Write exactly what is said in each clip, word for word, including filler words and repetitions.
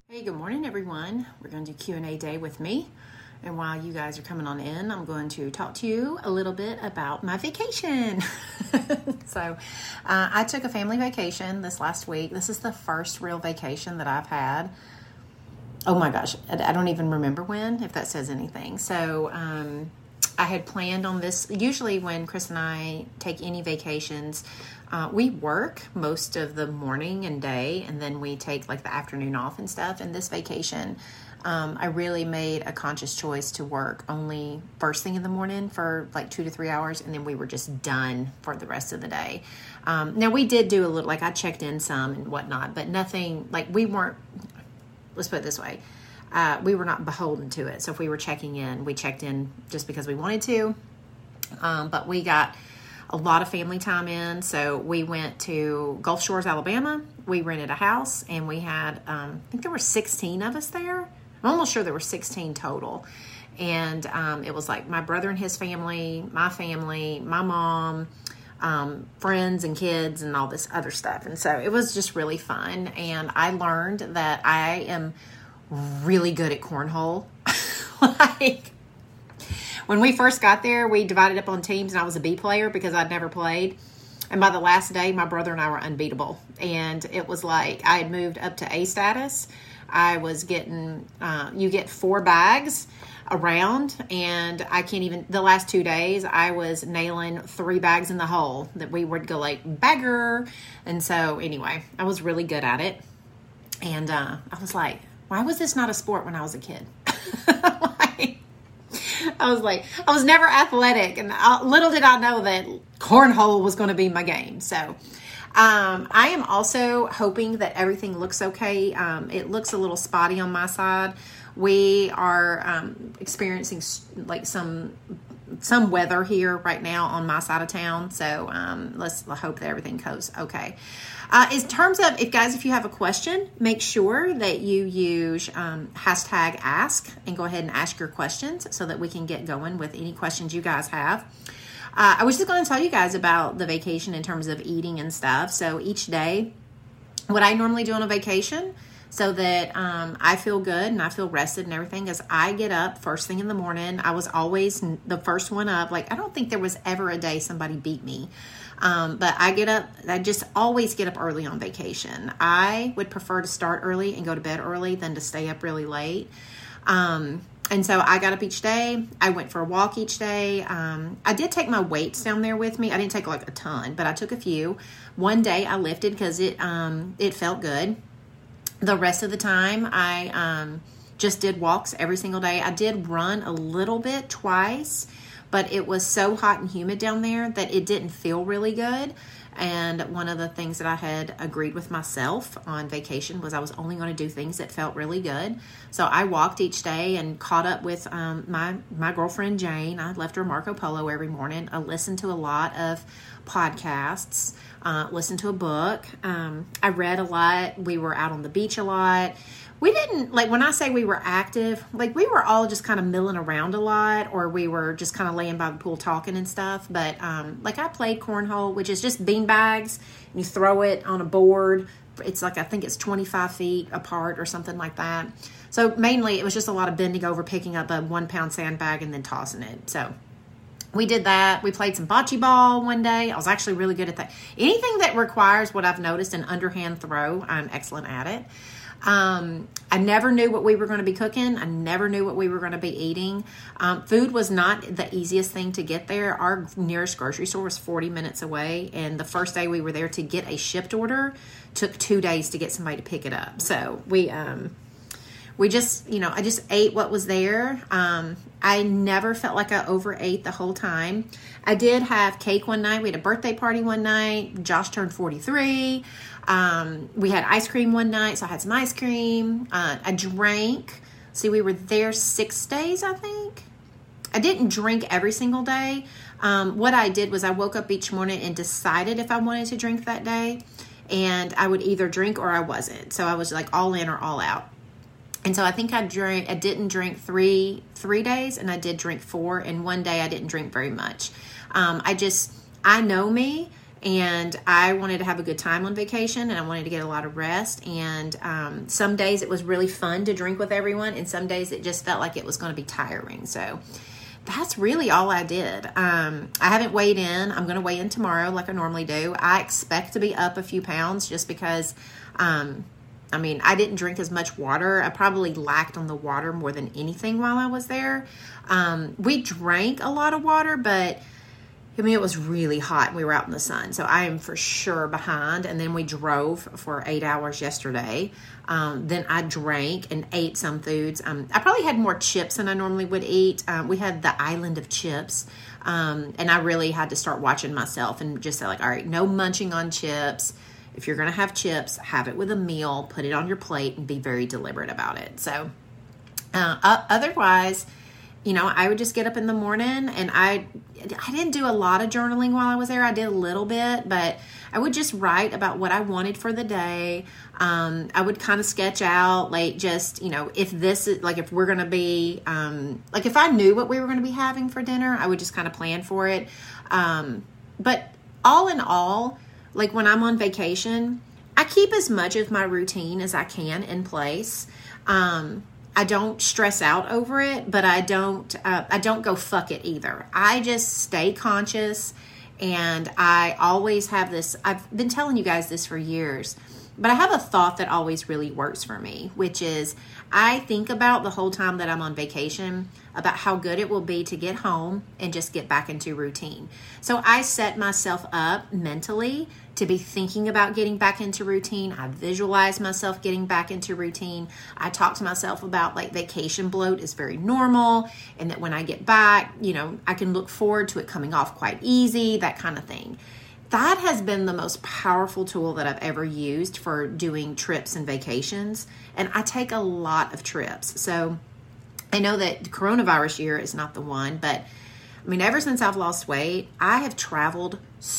Hey, good morning, everyone. We're going to do Q and A day with me. And while you guys are coming on in, I'm going to talk to you a little bit about my vacation. so uh, I took a family vacation this last week. This is the first real vacation that I've had. Oh my gosh, I don't even remember when, if that says anything. So um, I had planned on this. Usually when Chris and I take any vacations, Uh, we work most of the morning and day, and then we take like the afternoon off and stuff. And this vacation, um, I really made a conscious choice to work only first thing in the morning for like two to three hours, and then we were just done for the rest of the day. Um, now we did do a little, like I checked in some and whatnot, but nothing, like we weren't, let's put it this way, uh, we were not beholden to it. So if we were checking in, we checked in just because we wanted to, um, but we got a lot of family time in. So we went to Gulf Shores, Alabama. We rented a house, and we had, um, I think there were sixteen of us there. I'm almost sure there were sixteen total. And um, it was like my brother and his family, my family, my mom, um, friends and kids, and all this other stuff. And so it was just really fun. And I learned that I am really good at cornhole. like, When we first got there, we divided up on teams, and I was a B player because I'd never played. And by the last day, my brother and I were unbeatable. And it was like I had moved up to A status. I was getting, uh, you get four bags around, and I can't even, the last two days, I was nailing three bags in the hole that we would go like, bagger. And so anyway, I was really good at it. And uh, I was like, why was this not a sport when I was a kid? like, I was like, I was never athletic, and I, little did I know that cornhole was going to be my game. So um, I am also hoping that everything looks okay. Um, it looks a little spotty on my side. We are um, experiencing like some some weather here right now on my side of town. So um, let's hope that everything goes okay. Uh, in terms of, if guys, if you have a question, make sure that you use um, hashtag ask and go ahead and ask your questions so that we can get going with any questions you guys have. Uh, I was just going to tell you guys about the vacation in terms of eating and stuff. So each day, what I normally do on a vacation so that um, I feel good and I feel rested and everything is I get up first thing in the morning. I was always the first one up. Like, I don't think there was ever a day somebody beat me. Um, but I get up, I just always get up early on vacation. I would prefer to start early and go to bed early than to stay up really late. Um, and so I got up each day. I went for a walk each day. Um, I did take my weights down there with me. I didn't take like a ton, but I took a few. One day I lifted because it, um, it felt good. The rest of the time I, um, just did walks every single day. I did run a little bit twice, but it was so hot and humid down there that it didn't feel really good. And one of the things that I had agreed with myself on vacation was I was only going to do things that felt really good. So I walked each day and caught up with um, my, my girlfriend, Jane. I left her Marco Polo every morning. I listened to a lot of podcasts, uh, listened to a book. Um, I read a lot. We were out on the beach a lot. We didn't, like, when I say we were active, like, we were all just kind of milling around a lot, or we were just kind of laying by the pool talking and stuff. But, um, like, I played cornhole, which is just bean bags, and you throw it on a board. It's like, I think it's twenty-five feet apart or something like that. So, mainly, it was just a lot of bending over, picking up a one-pound sandbag, and then tossing it. So, we did that. We played some bocce ball one day. I was actually really good at that. Anything that requires what I've noticed, an underhand throw, I'm excellent at it. Um, I never knew what we were going to be cooking. I never knew what we were going to be eating. Um, food was not the easiest thing to get there. Our nearest grocery store was forty minutes away. And the first day we were there to get a shipped order took two days to get somebody to pick it up. So we, um, we just, you know, I just ate what was there. Um, I never felt like I overate the whole time. I did have cake one night. We had a birthday party one night. Josh turned forty-three. Um, we had ice cream one night, so I had some ice cream. Uh, I drank. See, we were there six days, I think. I didn't drink every single day. Um, what I did was I woke up each morning and decided if I wanted to drink that day. And I would either drink or I wasn't. So I was like all in or all out. And so I think I drank, I didn't drink three, three days, and I did drink four. And one day I didn't drink very much. Um, I just, I know me. And I wanted to have a good time on vacation, and I wanted to get a lot of rest. And um, some days it was really fun to drink with everyone, and some days it just felt like it was going to be tiring. So that's really all I did. Um, I haven't weighed in. I'm going to weigh in tomorrow like I normally do. I expect to be up a few pounds just because, um, I mean, I didn't drink as much water. I probably lacked on the water more than anything while I was there. Um, we drank a lot of water, but I mean, it was really hot. We were out in the sun. So I am for sure behind. And then we drove for eight hours yesterday. Um, then I drank and ate some foods. Um, I probably had more chips than I normally would eat. Um, we had the island of chips. Um, and I really had to start watching myself and just say like, all right, no munching on chips. If you're going to have chips, have it with a meal, put it on your plate, and be very deliberate about it. So uh, otherwise, you know, I would just get up in the morning, and I I didn't do a lot of journaling while I was there. I did a little bit, but I would just write about what I wanted for the day. Um, I would kind of sketch out, like, just, you know, if this is, like, if we're going to be, um, like, if I knew what we were going to be having for dinner, I would just kind of plan for it. Um, but all in all, like, when I'm on vacation, I keep as much of my routine as I can in place. Um I don't stress out over it, but I don't uh, I don't go fuck it either. I just stay conscious, and I always have this, I've been telling you guys this for years, but I have a thought that always really works for me, which is I think about the whole time that I'm on vacation about how good it will be to get home and just get back into routine. So I set myself up mentally to be thinking about getting back into routine. I visualize myself getting back into routine. I talk to myself about like vacation bloat is very normal, and that when I get back, you know, I can look forward to it coming off quite easy, that kind of thing. That has been the most powerful tool that I've ever used for doing trips and vacations. And I take a lot of trips. So I know that the coronavirus year is not the one, but I mean, ever since I've lost weight, I have traveled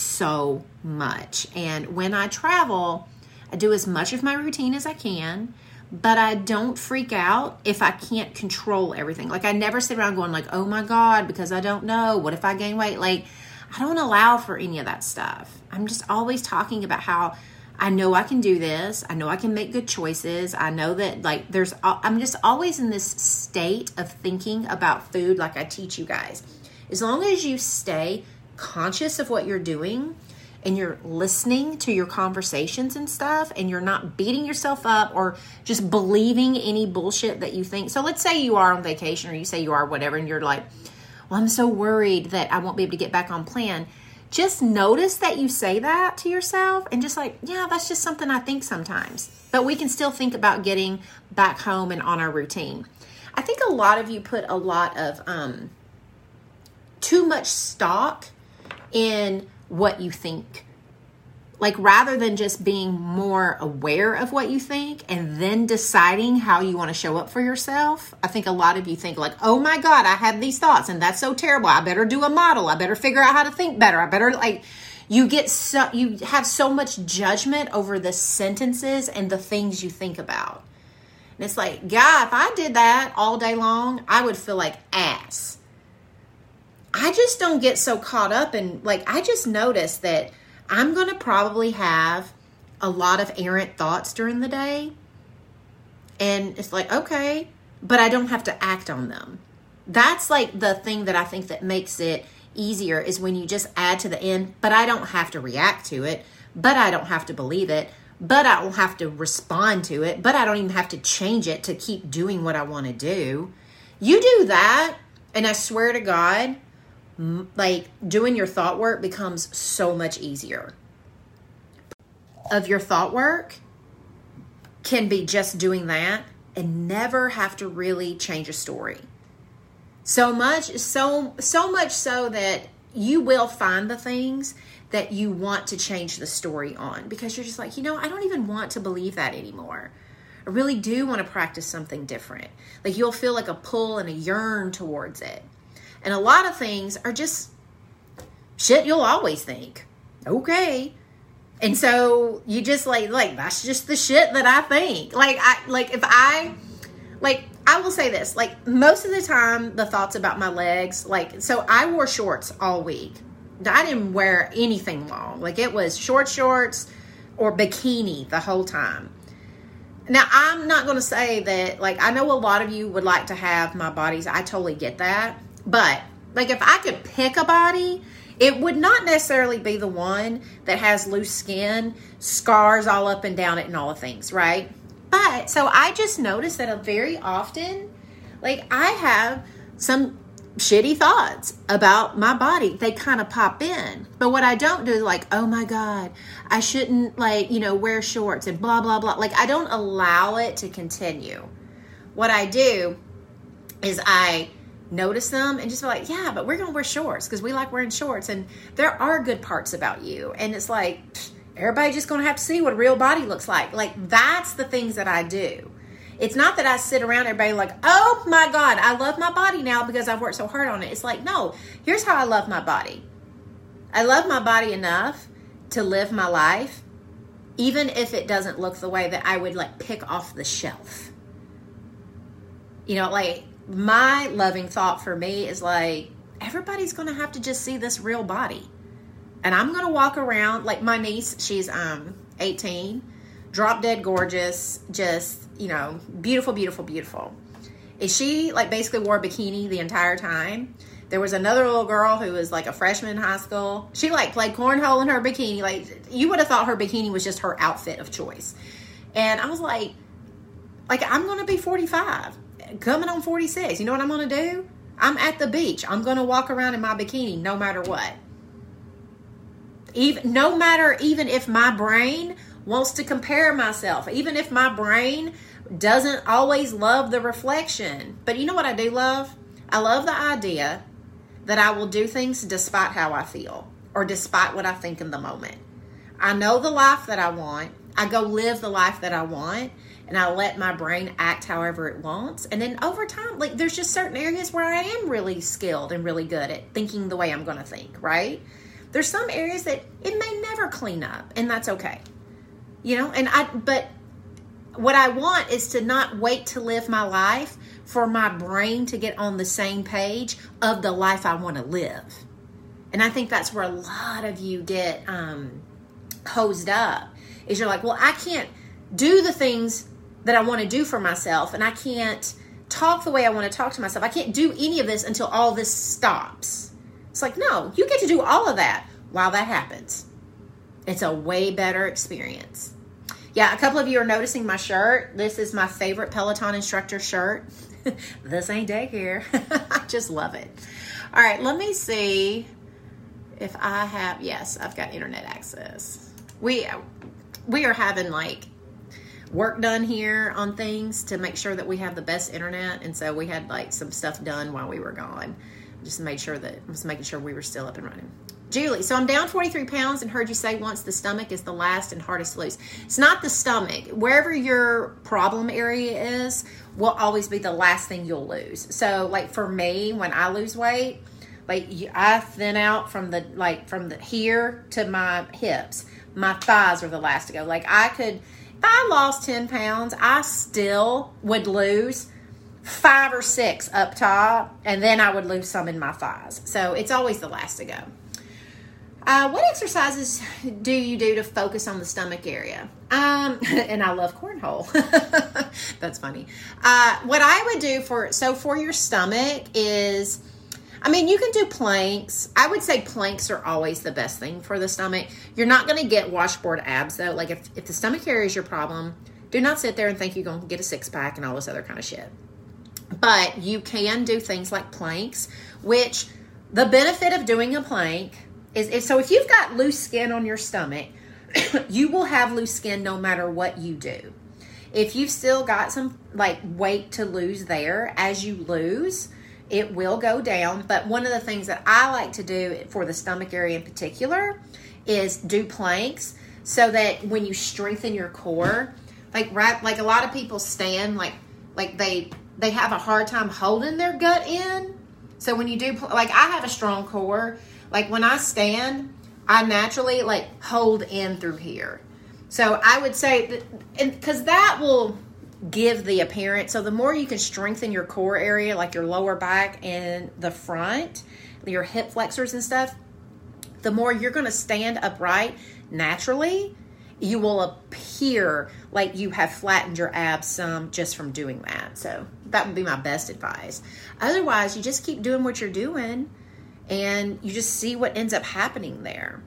so much. And when I travel, I do as much of my routine as I can, but I don't freak out if I can't control everything. Like, I never sit around going like, oh my God, because I don't know. What if I gain weight? Like, I don't allow for any of that stuff. I'm just always talking about how I know I can do this. I know I can make good choices. I know that, like, there's, I'm just always in this state of thinking about food like I teach you guys. As long as you stay conscious of what you're doing and you're listening to your conversations and stuff, and you're not beating yourself up or just believing any bullshit that you think. So let's say you are on vacation, or you say you are whatever, and you're like, well, I'm so worried that I won't be able to get back on plan. Just notice that you say that to yourself, and just like, yeah, that's just something I think sometimes. But we can still think about getting back home and on our routine. I think a lot of you put a lot of um, too much stock in what you think. Like, rather than just being more aware of what you think and then deciding how you want to show up for yourself, I think a lot of you think like, oh my God, I have these thoughts and that's so terrible. I better do a model. I better figure out how to think better. I better, like, you get so, you have so much judgment over the sentences and the things you think about. And it's like, God, if I did that all day long, I would feel like ass. I just don't get so caught up in, like, I just notice that I'm going to probably have a lot of errant thoughts during the day. And it's like, okay, but I don't have to act on them. That's like the thing that I think that makes it easier, is when you just add to the end, but I don't have to react to it, but I don't have to believe it, but I don't have to respond to it, but I don't even have to change it to keep doing what I want to do. You do that, and I swear to God, like, doing your thought work becomes so much easier. Of your thought work can be just doing that and never have to really change a story. So much, so, so much so that you will find the things that you want to change the story on, because you're just like, you know, I don't even want to believe that anymore. I really do want to practice something different. Like, you'll feel like a pull and a yearn towards it. And a lot of things are just shit you'll always think. Okay. And so you just like, like, that's just the shit that I think. Like, I, like, if I, like, I will say this, like, most of the time, the thoughts about my legs, like, so I wore shorts all week. I didn't wear anything long. Like it was short shorts or bikini the whole time. Now, I'm not going to say that, like, I know a lot of you would like to have my bodies. I totally get that. But, like, if I could pick a body, it would not necessarily be the one that has loose skin, scars all up and down it and all the things, right? But, so I just noticed that very often, like, I have some shitty thoughts about my body. They kind of pop in. But what I don't do is like, oh my God, I shouldn't, like, you know, wear shorts and blah, blah, blah. Like, I don't allow it to continue. What I do is I notice them and just be like, yeah, but we're going to wear shorts because we like wearing shorts. And there are good parts about you. And it's like, everybody's just going to have to see what a real body looks like. Like, that's the things that I do. It's not that I sit around everybody like, oh my God, I love my body now because I've worked so hard on it. It's like, no, here's how I love my body. I love my body enough to live my life, even if it doesn't look the way that I would like pick off the shelf. You know, like my loving thought for me is like, everybody's going to have to just see this real body. And I'm going to walk around like my niece, she's um eighteen, drop dead gorgeous, just, you know, beautiful, beautiful, beautiful. Is she like basically wore a bikini the entire time? There was another little girl who was like a freshman in high school. She like played cornhole in her bikini. Like you would have thought her bikini was just her outfit of choice. And I was like, like I'm going to be forty-five, coming on forty-six. You know what I'm going to do? I'm at the beach. I'm going to walk around in my bikini no matter what. Even no matter even if my brain wants to compare myself, even if my brain doesn't always love the reflection. But you know what I do love? I love the idea that I will do things despite how I feel or despite what I think in the moment. I know the life that I want. I go live the life that I want, and I let my brain act however it wants. And then over time, like there's just certain areas where I am really skilled and really good at thinking the way I'm going to think, right? There's some areas that it may never clean up, and that's okay. You know, and I, but what I want is to not wait to live my life for my brain to get on the same page of the life I want to live. And I think that's where a lot of you get um, hosed up, is you're like, well, I can't do the things that I want to do for myself, and I can't talk the way I want to talk to myself. I can't do any of this until all this stops. It's like, no, you get to do all of that while that happens. It's a way better experience. Yeah, a couple of you are noticing my shirt. This is my favorite Peloton instructor shirt. This ain't daycare. I just love it. All right, let me see if I have, yes, I've got internet access. We, we are having like work done here on things to make sure that we have the best internet. And so we had like some stuff done while we were gone. Just made sure that, just making sure we were still up and running. Julie, so I'm down forty-three pounds and heard you say once the stomach is the last and hardest to lose. It's not the stomach. Wherever your problem area is will always be the last thing you'll lose. So like for me, when I lose weight, like I thin out from the, like from the here to my hips. My thighs are the last to go. Like I could, if I lost ten pounds, I still would lose five or six up top, and then I would lose some in my thighs. So it's always the last to go. Uh, what exercises do you do to focus on the stomach area? Um, and I love cornhole. That's funny. Uh, what I would do for, so for your stomach is, I mean, you can do planks. I would say planks are always the best thing for the stomach. You're not going to get washboard abs though. Like if, if the stomach area is your problem, do not sit there and think you're going to get a six pack and all this other kind of shit. But you can do things like planks, which the benefit of doing a plank is, is so if you've got loose skin on your stomach, you will have loose skin no matter what you do. If you've still got some like weight to lose there, as you lose, it will go down. But one of the things that I like to do for the stomach area in particular is do planks so that when you strengthen your core, like right, like a lot of people stand like like they they have a hard time holding their gut in. So when you do, like I have a strong core. Like when I stand, I naturally like hold in through here. So I would say that, and because that will give the appearance. So the more you can strengthen your core area, like your lower back and the front, your hip flexors and stuff, the more you're going to stand upright naturally. You will appear like you have flattened your abs some just from doing that. So that would be my best advice. Otherwise, you just keep doing what you're doing and you just see what ends up happening there.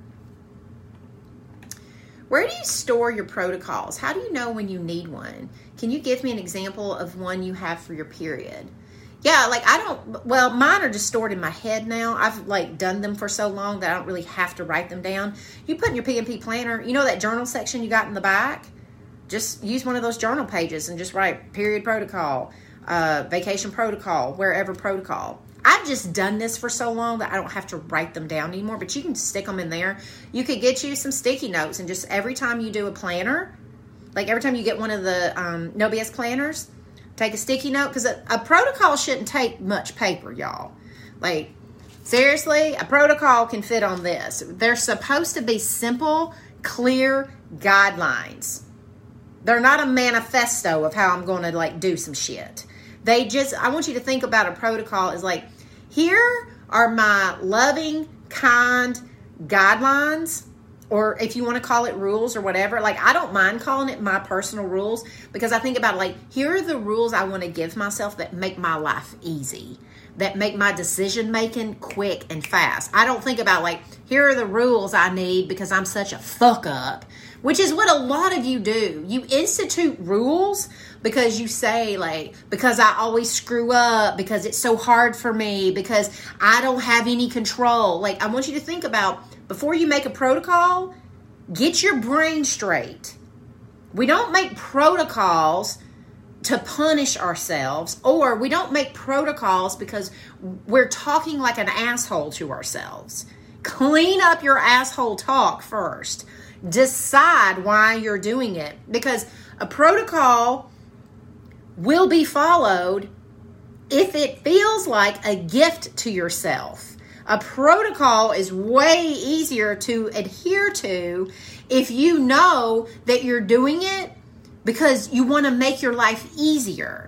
Where do you store your protocols? How do you know when you need one? Can you give me an example of one you have for your period? Yeah, like I don't, well, mine are just stored in my head now. I've like done them for so long that I don't really have to write them down. You put in your P and P planner, you know that journal section you got in the back? Just use one of those journal pages and just write period protocol, uh, vacation protocol, wherever protocol. I've just done this for so long that I don't have to write them down anymore, but you can stick them in there. You could get you some sticky notes and just every time you do a planner, like every time you get one of the um, No B S planners, take a sticky note, because a, a protocol shouldn't take much paper, y'all. Like, seriously, a protocol can fit on this. They're supposed to be simple, clear guidelines. They're not a manifesto of how I'm going to, like, do some shit. They just, I want you to think about a protocol as, like, here are my loving, kind guidelines, or if you want to call it rules or whatever. Like, I don't mind calling it my personal rules, because I think about, like, here are the rules I want to give myself that make my life easy, that make my decision making quick and fast. I don't think about, like, here are the rules I need because I'm such a fuck up, which is what a lot of you do. You institute rules because you say, like, because I always screw up, because it's so hard for me, because I don't have any control. Like, I want you to think about, before you make a protocol, get your brain straight. We don't make protocols to punish ourselves, or we don't make protocols because we're talking like an asshole to ourselves. Clean up your asshole talk first. Decide why you're doing it, because a protocol will be followed if it feels like a gift to yourself. A protocol is way easier to adhere to if you know that you're doing it because you want to make your life easier.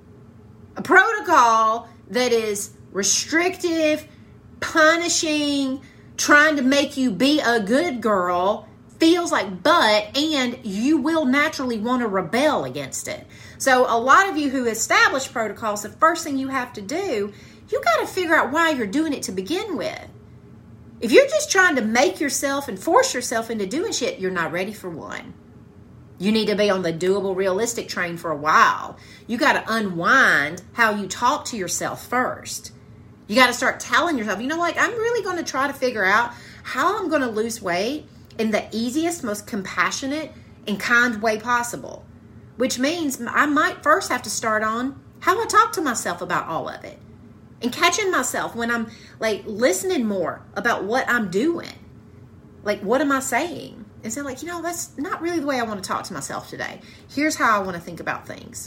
A protocol that is restrictive, punishing, trying to make you be a good girl feels like butt, and you will naturally want to rebel against it. So a lot of you who establish protocols, the first thing you have to do, you got to figure out why you're doing it to begin with. If you're just trying to make yourself and force yourself into doing shit, you're not ready for one. You need to be on the doable, realistic train for a while. You got to unwind how you talk to yourself first. You got to start telling yourself, you know what, I'm really going to try to figure out how I'm going to lose weight in the easiest, most compassionate and kind way possible. Which means I might first have to start on how I talk to myself about all of it. And catching myself when I'm, like, listening more about what I'm doing. Like, what am I saying? And so, like, you know, that's not really the way I want to talk to myself today. Here's how I want to think about things.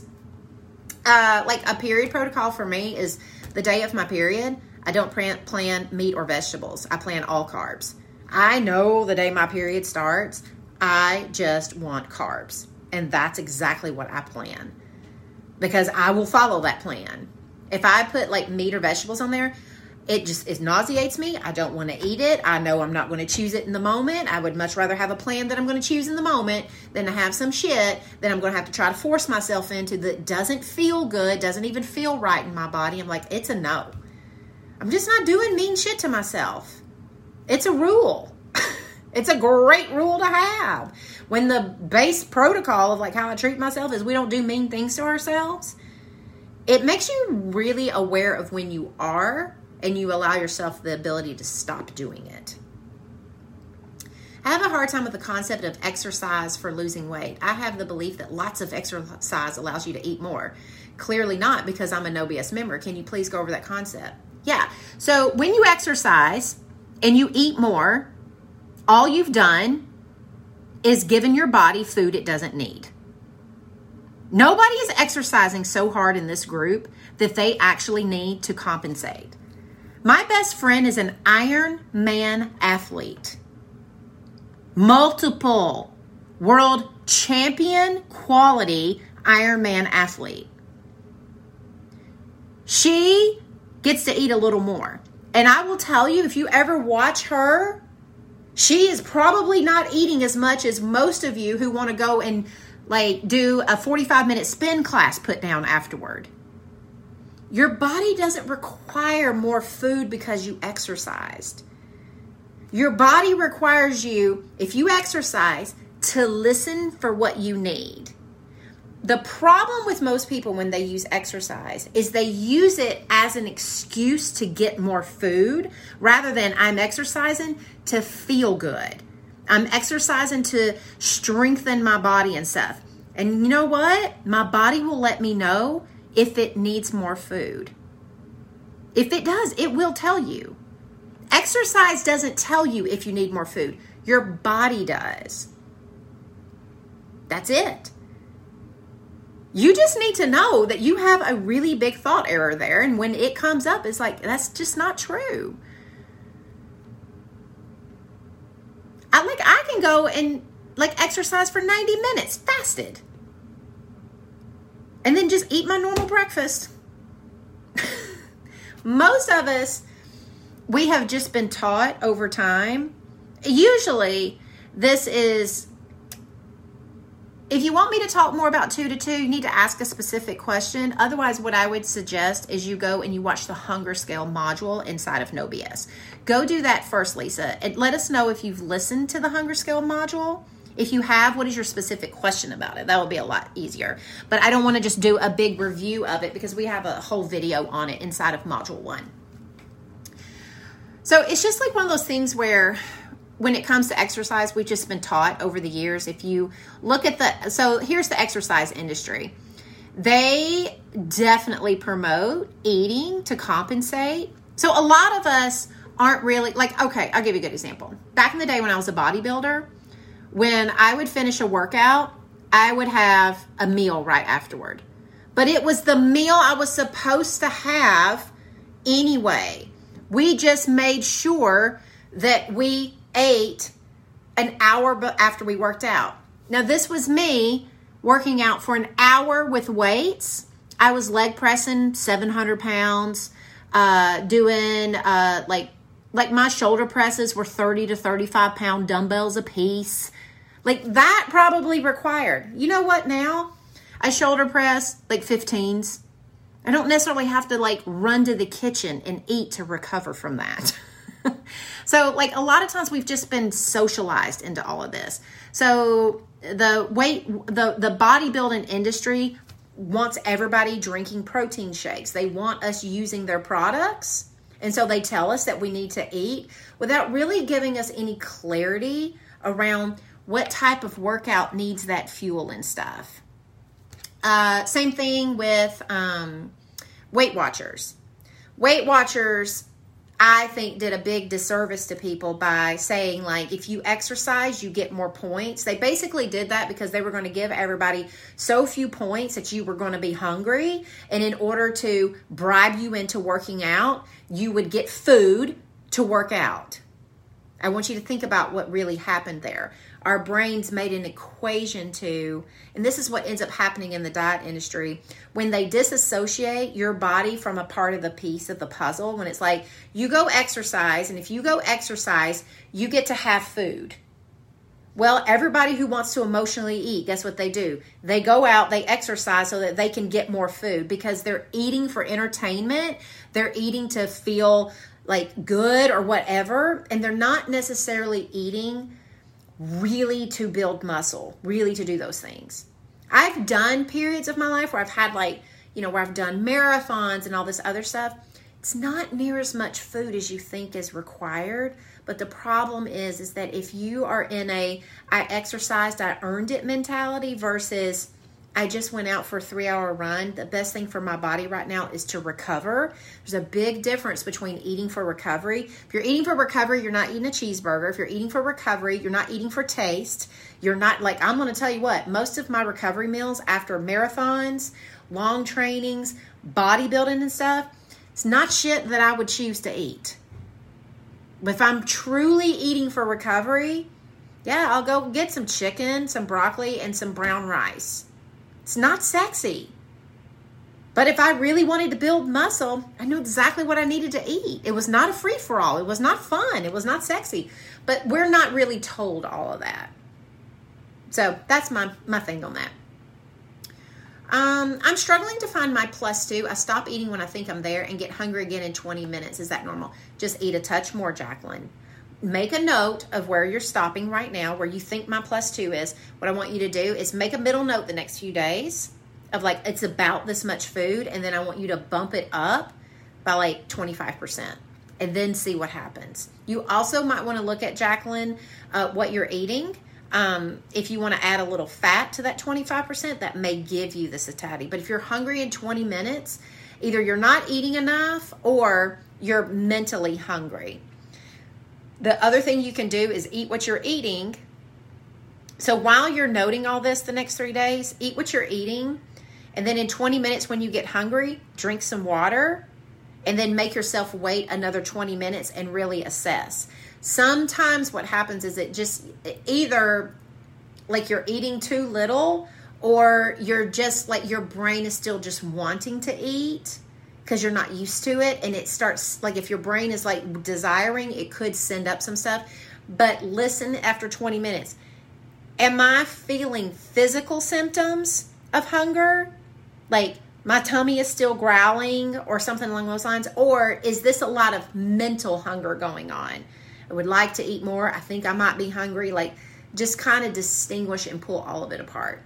Uh, like, a period protocol for me is the day of my period, I don't plan, plan meat or vegetables. I plan all carbs. I know the day my period starts, I just want carbs. And that's exactly what I plan. Because I will follow that plan. If I put like meat or vegetables on there, it just, it nauseates me. I don't want to eat it. I know I'm not going to choose it in the moment. I would much rather have a plan that I'm going to choose in the moment than to have some shit that I'm going to have to try to force myself into that doesn't feel good, doesn't even feel right in my body. I'm like, it's a no. I'm just not doing mean shit to myself. It's a rule. It's a great rule to have. When the base protocol of like how I treat myself is we don't do mean things to ourselves, it makes you really aware of when you are, and you allow yourself the ability to stop doing it. I have a hard time with the concept of exercise for losing weight. I have the belief that lots of exercise allows you to eat more. Clearly not, because I'm a No B S member. Can you please go over that concept? Yeah. So when you exercise and you eat more, all you've done is given your body food it doesn't need. Nobody is exercising so hard in this group that they actually need to compensate. My best friend is an Ironman athlete. Multiple world champion quality Ironman athlete. She gets to eat a little more. And I will tell you, if you ever watch her She is probably not eating as much as most of you who want to go and like do a forty-five minute spin class put down afterward. Your body doesn't require more food because you exercised. Your body requires you, if you exercise, to listen for what you need. The problem with most people when they use exercise is they use it as an excuse to get more food rather than I'm exercising to feel good. I'm exercising to strengthen my body and stuff. And you know what? My body will let me know if it needs more food. If it does, it will tell you. Exercise doesn't tell you if you need more food. Your body does. That's it. You just need to know that you have a really big thought error there. And when it comes up, it's like, that's just not true. I like, I can go and like exercise for ninety minutes fasted. And then just eat my normal breakfast. Most of us, we have just been taught over time. Usually, this is, if you want me to talk more about two to two, you need to ask a specific question. Otherwise, what I would suggest is you go and you watch the hunger scale module inside of No B S. Go do that first, Lisa, and let us know if you've listened to the hunger scale module. If you have, what is your specific question about it? That will be a lot easier. But I don't want to just do a big review of it because we have a whole video on it inside of module one. So it's just like one of those things where when it comes to exercise, we've just been taught over the years. If you look at the, so here's the exercise industry. They definitely promote eating to compensate. So a lot of us aren't really, like, okay, I'll give you a good example. Back in the day when I was a bodybuilder, when I would finish a workout, I would have a meal right afterward. But it was the meal I was supposed to have anyway. We just made sure that we ate an hour after we worked out. Now, this was me working out for an hour with weights. I was leg pressing seven hundred pounds, uh, doing uh, like, like my shoulder presses were thirty to thirty-five pound dumbbells a piece. Like that probably required. You know what now? I shoulder press like fifteens. I don't necessarily have to like run to the kitchen and eat to recover from that. So like a lot of times we've just been socialized into all of this. So the weight, the, the bodybuilding industry wants everybody drinking protein shakes. They want us using their products. And so they tell us that we need to eat without really giving us any clarity around what type of workout needs that fuel and stuff. Uh, same thing with um, Weight Watchers. Weight Watchers, I think, did a big disservice to people by saying, like, if you exercise, you get more points. They basically did that because they were going to give everybody so few points that you were going to be hungry. And in order to bribe you into working out, you would get food to work out. I want you to think about what really happened there. Our brains made an equation to, and this is what ends up happening in the diet industry, when they disassociate your body from a part of the piece of the puzzle, when it's like, you go exercise, and if you go exercise, you get to have food. Well, everybody who wants to emotionally eat, guess what they do? They go out, they exercise so that they can get more food because they're eating for entertainment. They're eating to feel like good or whatever, and they're not necessarily eating really to build muscle, really to do those things. I've done periods of my life where I've had like, you know, where I've done marathons and all this other stuff. It's not near as much food as you think is required. But the problem is, is that if you are in a, I exercised, I earned it mentality versus I just went out for a three hour run. The best thing for my body right now is to recover. There's a big difference between eating for recovery. If you're eating for recovery, you're not eating a cheeseburger. If you're eating for recovery, you're not eating for taste. You're not like, I'm going to tell you what, most of my recovery meals after marathons, long trainings, bodybuilding and stuff, it's not shit that I would choose to eat. If I'm truly eating for recovery, yeah, I'll go get some chicken, some broccoli, and some brown rice. It's not sexy. But if I really wanted to build muscle, I knew exactly what I needed to eat. It was not a free-for-all. It was not fun. It was not sexy. But we're not really told all of that. So that's my, my thing on that. Um, I'm struggling to find my plus two. I stop eating when I think I'm there and get hungry again in twenty minutes. Is that normal? Just eat a touch more, Jacqueline. Make a note of where you're stopping right now, where you think my plus two is. What I want you to do is make a middle note the next few days of like, it's about this much food. And then I want you to bump it up by like twenty-five percent and then see what happens. You also might want to look at, Jacqueline, uh, what you're eating. Um, if you want to add a little fat to that twenty-five percent, that may give you the satiety. But if you're hungry in twenty minutes, either you're not eating enough or you're mentally hungry. The other thing you can do is eat what you're eating. So while you're noting all this the next three days, eat what you're eating. And then in twenty minutes when you get hungry, drink some water. And then make yourself wait another twenty minutes and really assess. Sometimes what happens is it just either like you're eating too little or you're just like your brain is still just wanting to eat because you're not used to it. And it starts like if your brain is like desiring, it could send up some stuff. But listen after twenty minutes. Am I feeling physical symptoms of hunger? Like my tummy is still growling or something along those lines? Or is this a lot of mental hunger going on? I would like to eat more. I think I might be hungry. Like, just kind of distinguish and pull all of it apart.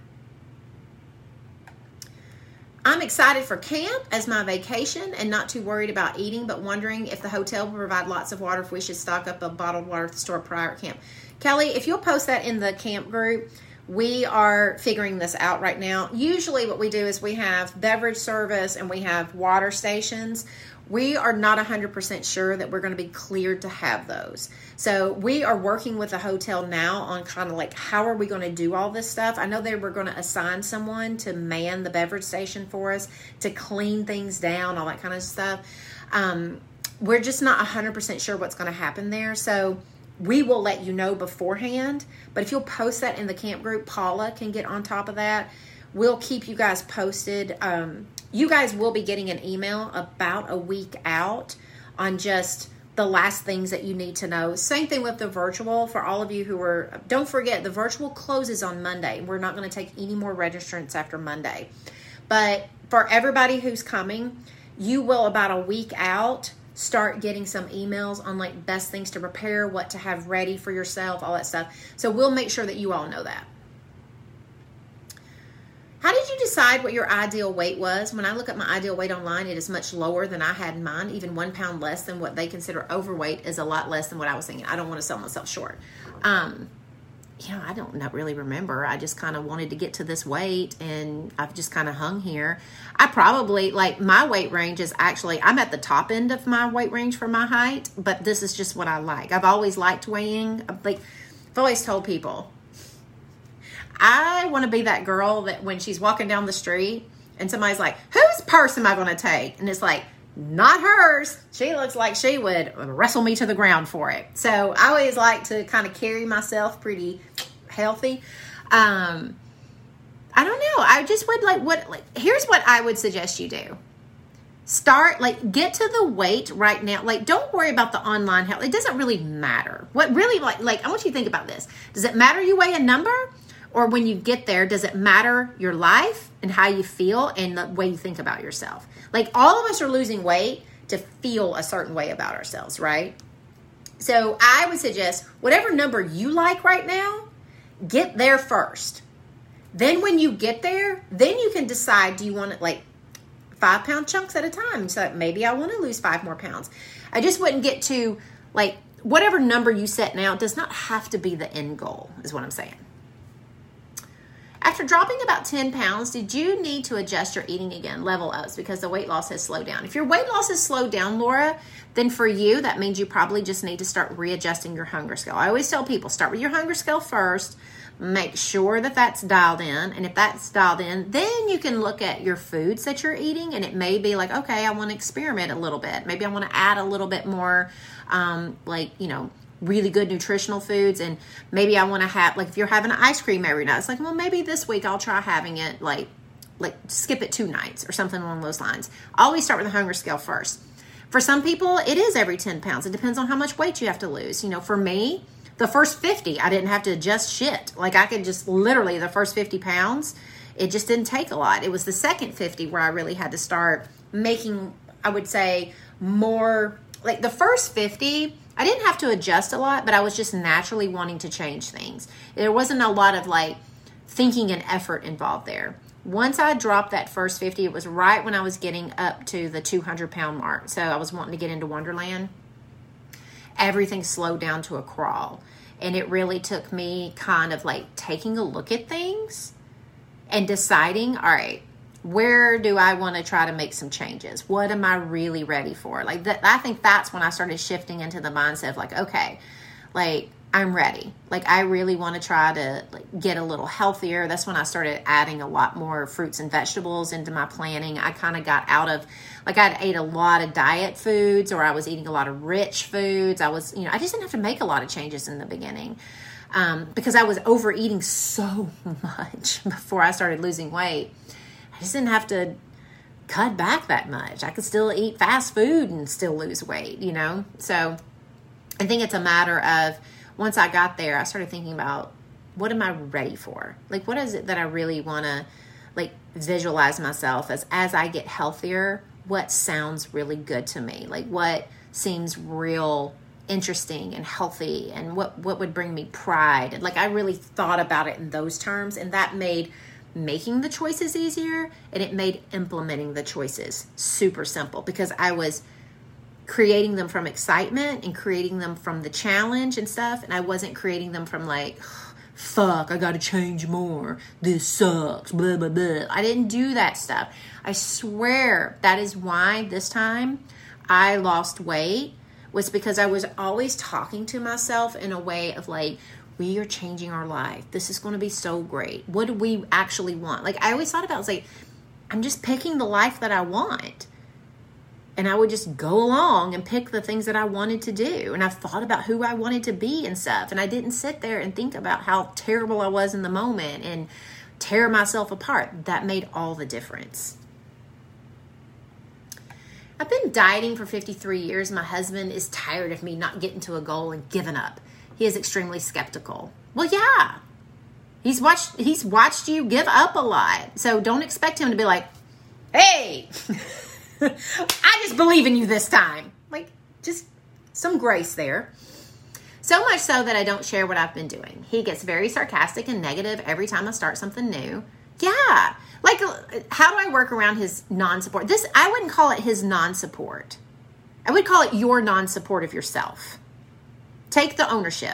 I'm excited for camp as my vacation and not too worried about eating, but wondering if the hotel will provide lots of water, if we should stock up a bottled water at the store prior to camp. Kelly, if you'll post that in the camp group, we are figuring this out right now. Usually what we do is we have beverage service and we have water stations. We are not one hundred percent sure that we're going to be cleared to have those. So we are working with the hotel now on kind of like, how are we going to do all this stuff? I know they were going to assign someone to man the beverage station for us, to clean things down, all that kind of stuff. Um, we're just not one hundred percent sure what's going to happen there. So we will let you know beforehand. But if you'll post that in the camp group, Paula can get on top of that. We'll keep you guys posted. Um, you guys will be getting an email about a week out on just the last things that you need to know. Same thing with the virtual for all of you who are, don't forget, the virtual closes on Monday. We're not going to take any more registrants after Monday. But for everybody who's coming, you will about a week out start getting some emails on like best things to prepare, what to have ready for yourself, all that stuff. So we'll make sure that you all know that. How did you decide what your ideal weight was? When I look at my ideal weight online, it is much lower than I had in mind. Even one pound less than what they consider overweight is a lot less than what I was thinking. I don't want to sell myself short. Um, you know, I don't not really remember. I just kind of wanted to get to this weight and I've just kind of hung here. I probably, like my weight range is actually, I'm at the top end of my weight range for my height, but this is just what I like. I've always liked weighing. Like, I've always told people, I want to be that girl that when she's walking down the street and somebody's like, whose purse am I going to take? And it's like, not hers. She looks like she would wrestle me to the ground for it. So I always like to kind of carry myself pretty healthy. Um, I don't know. I just would like what, like, here's what I would suggest you do. Start, like, get to the weight right now. Like, don't worry about the online health. It doesn't really matter. What really, like, like I want you to think about this. Does it matter you weigh a number? Or when you get there, does it matter your life and how you feel and the way you think about yourself? Like, all of us are losing weight to feel a certain way about ourselves, right? So I would suggest whatever number you like right now, get there first. Then when you get there, then you can decide, do you want it like five pound chunks at a time? So maybe I want to lose five more pounds. I just wouldn't get to like whatever number you set now does not have to be the end goal is what I'm saying. After dropping about ten pounds, did you need to adjust your eating again, level ups, because the weight loss has slowed down? If your weight loss has slowed down, Laura, then for you, that means you probably just need to start readjusting your hunger scale. I always tell people, start with your hunger scale first, make sure that that's dialed in. And if that's dialed in, then you can look at your foods that you're eating. And it may be like, okay, I want to experiment a little bit. Maybe I want to add a little bit more, um, like, you know, really good nutritional foods. And maybe I want to have, like, if you're having ice cream every night, it's like, well, maybe this week I'll try having it like like skip it two nights or something along those lines. Always start with the hunger scale first. For some people, it is every ten pounds. It depends on how much weight you have to lose. You know, for me, the first fifty, I didn't have to adjust shit. Like I could just literally, the first fifty pounds, it just didn't take a lot. It was the second fifty where I really had to start making, I would say, more, like the first fifty, I didn't have to adjust a lot, but I was just naturally wanting to change things. There wasn't a lot of like thinking and effort involved there. Once I dropped that first fifty, it was right when I was getting up to the two hundred pound mark. So I was wanting to get into Wonderland. Everything slowed down to a crawl. And it really took me kind of like taking a look at things and deciding, all right, where do I want to try to make some changes? What am I really ready for? Like that, I think that's when I started shifting into the mindset of like, okay, like I'm ready. Like I really want to try to like get a little healthier. That's when I started adding a lot more fruits and vegetables into my planning. I kind of got out of, like I'd ate a lot of diet foods, or I was eating a lot of rich foods. I was, you know, I just didn't have to make a lot of changes in the beginning. Um, because I was overeating so much before I started losing weight. I just didn't have to cut back that much. I could still eat fast food and still lose weight, you know? So I think it's a matter of, once I got there, I started thinking about, what am I ready for? Like, what is it that I really want to like visualize myself as, as I get healthier? What sounds really good to me? Like what seems real interesting and healthy, and what, what would bring me pride? And like, I really thought about it in those terms, and that made making the choices easier, and it made implementing the choices super simple, because I was creating them from excitement and creating them from the challenge and stuff. And I wasn't creating them from like, fuck, I got to change more. This sucks, blah, blah, blah. I didn't do that stuff. I swear that is why this time I lost weight, was because I was always talking to myself in a way of like, we are changing our life. This is going to be so great. What do we actually want? Like I always thought about, it was like, I'm just picking the life that I want. And I would just go along and pick the things that I wanted to do. And I thought about who I wanted to be and stuff. And I didn't sit there and think about how terrible I was in the moment and tear myself apart. That made all the difference. I've been dieting for fifty-three years. My husband is tired of me not getting to a goal and giving up. He is extremely skeptical. Well, yeah. He's watched, he's watched you give up a lot. So don't expect him to be like, hey, I just believe in you this time. Like, just some grace there. So much so that I don't share what I've been doing. He gets very sarcastic and negative every time I start something new. Yeah. Like, how do I work around his non-support? This, I wouldn't call it his non-support. I would call it your non-support of yourself. Take the ownership.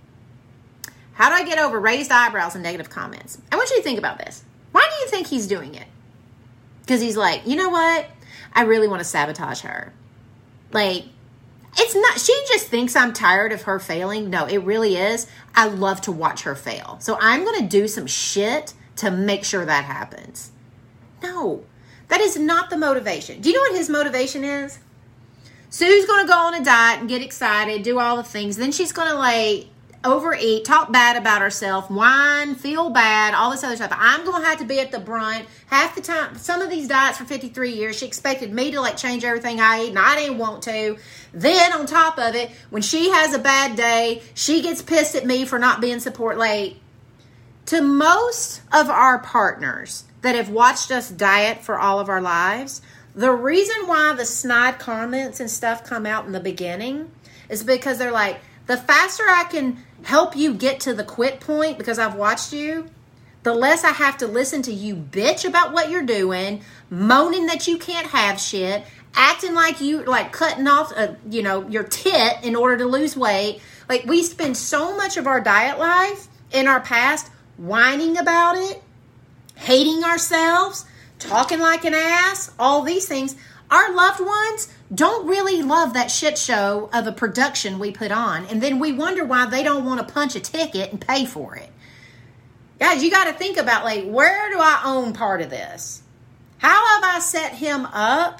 How do I get over raised eyebrows and negative comments? I want you to think about this. Why do you think he's doing it? Because he's like, you know what? I really want to sabotage her. Like, it's not, she just thinks I'm tired of her failing. No, it really is. I love to watch her fail. So I'm going to do some shit to make sure that happens. No, that is not the motivation. Do you know what his motivation is? Sue's going to go on a diet and get excited, do all the things. Then she's going to like overeat, talk bad about herself, whine, feel bad, all this other stuff. I'm going to have to be at the brunt. Half the time, some of these diets for fifty-three years, she expected me to like change everything I eat, and I didn't want to. Then on top of it, when she has a bad day, she gets pissed at me for not being support late. To most of our partners that have watched us diet for all of our lives, the reason why the snide comments and stuff come out in the beginning is because they're like, the faster I can help you get to the quit point because I've watched you, the less I have to listen to you bitch about what you're doing, moaning that you can't have shit, acting like you like cutting off a, you know, your tit in order to lose weight. Like, we spend so much of our diet life in our past whining about it, hating ourselves, talking like an ass, all these things. Our loved ones don't really love that shit show of a production we put on, and then we wonder why they don't want to punch a ticket and pay for it. Guys, you got to think about, like, where do I own part of this? How have I set him up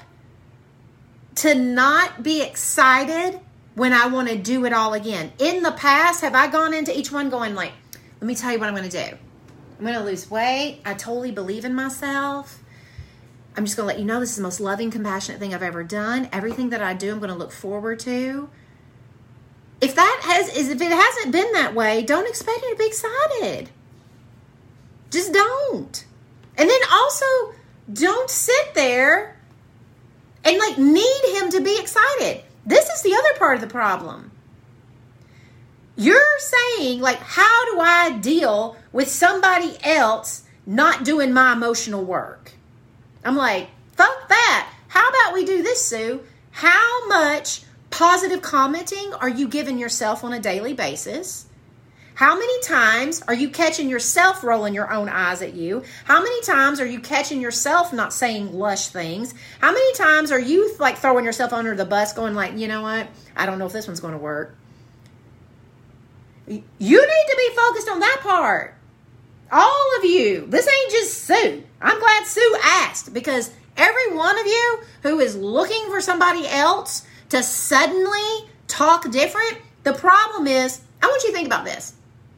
to not be excited when I want to do it all again? In the past, have I gone into each one going like, let me tell you what I'm going to do. I'm going to lose weight. I totally believe in myself. I'm just going to let you know this is the most loving, compassionate thing I've ever done. Everything that I do, I'm going to look forward to. If that has, is if it hasn't been that way, don't expect you to be excited. Just don't. And then also, don't sit there and like need him to be excited. This is the other part of the problem. You're saying, like, how do I deal with somebody else not doing my emotional work? I'm like, fuck that. How about we do this, Sue? How much positive commenting are you giving yourself on a daily basis? How many times are you catching yourself rolling your own eyes at you? How many times are you catching yourself not saying lush things? How many times are you like throwing yourself under the bus going like, you know what? I don't know if this one's going to work. You need to be focused on that part. All of you. This ain't just Sue. I'm glad Sue asked, because every one of you who is looking for somebody else to suddenly talk different, the problem is, I want you to think about this.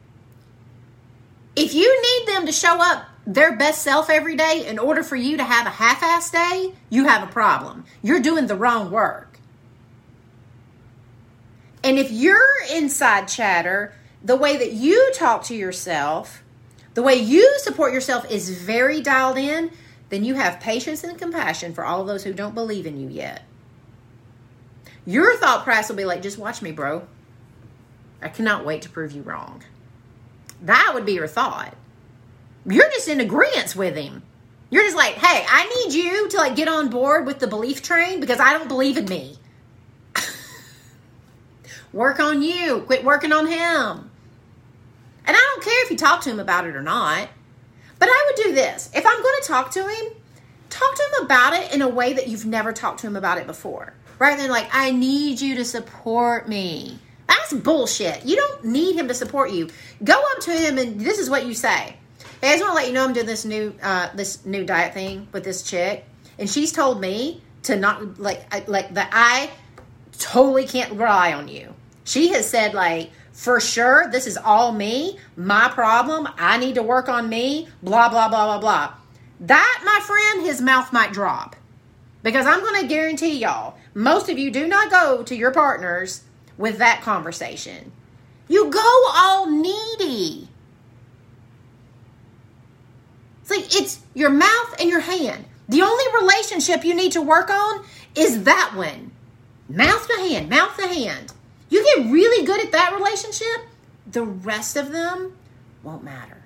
If you need them to show up their best self every day in order for you to have a half-ass day, you have a problem. You're doing the wrong work. And if your inside chatter, the way that you talk to yourself, the way you support yourself is very dialed in, then you have patience and compassion for all of those who don't believe in you yet. Your thought process will be like, just watch me, bro. I cannot wait to prove you wrong. That would be your thought. You're just in agreement with him. You're just like, hey, I need you to like get on board with the belief train because I don't believe in me. Work on you. Quit working on him. And I don't care if you talk to him about it or not. But I would do this. If I'm going to talk to him, talk to him about it in a way that you've never talked to him about it before. Rather than like, I need you to support me. That's bullshit. You don't need him to support you. Go up to him and this is what you say. Hey, I just want to let you know I'm doing this new uh, this new diet thing with this chick. And she's told me to not, like, like that I totally can't rely on you. She has said, like, for sure, this is all me, my problem, I need to work on me, blah, blah, blah, blah, blah. That, my friend, his mouth might drop. Because I'm going to guarantee y'all, most of you do not go to your partners with that conversation. You go all needy. It's like, it's your mouth and your hand. The only relationship you need to work on is that one. Mouth to hand, mouth to hand. You get really good at that relationship, the rest of them won't matter.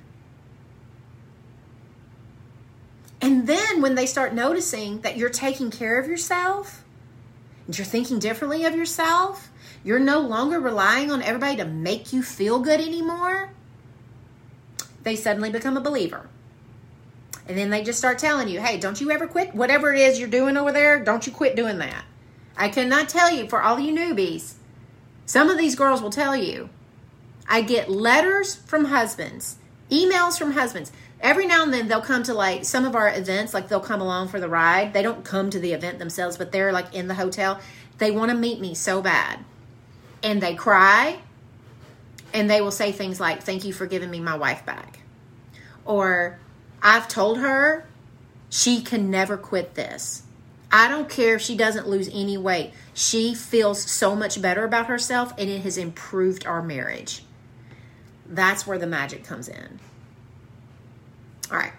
And then when they start noticing that you're taking care of yourself, and you're thinking differently of yourself, you're no longer relying on everybody to make you feel good anymore, they suddenly become a believer. And then they just start telling you, hey, don't you ever quit whatever it is you're doing over there, don't you quit doing that. I cannot tell you, for all you newbies, some of these girls will tell you, I get letters from husbands, emails from husbands. Every now and then they'll come to like some of our events, like they'll come along for the ride. They don't come to the event themselves, but they're like in the hotel. They want to meet me so bad. And they cry and they will say things like, thank you for giving me my wife back. Or I've told her she can never quit this. I don't care if she doesn't lose any weight. She feels so much better about herself and it has improved our marriage. That's where the magic comes in. All right.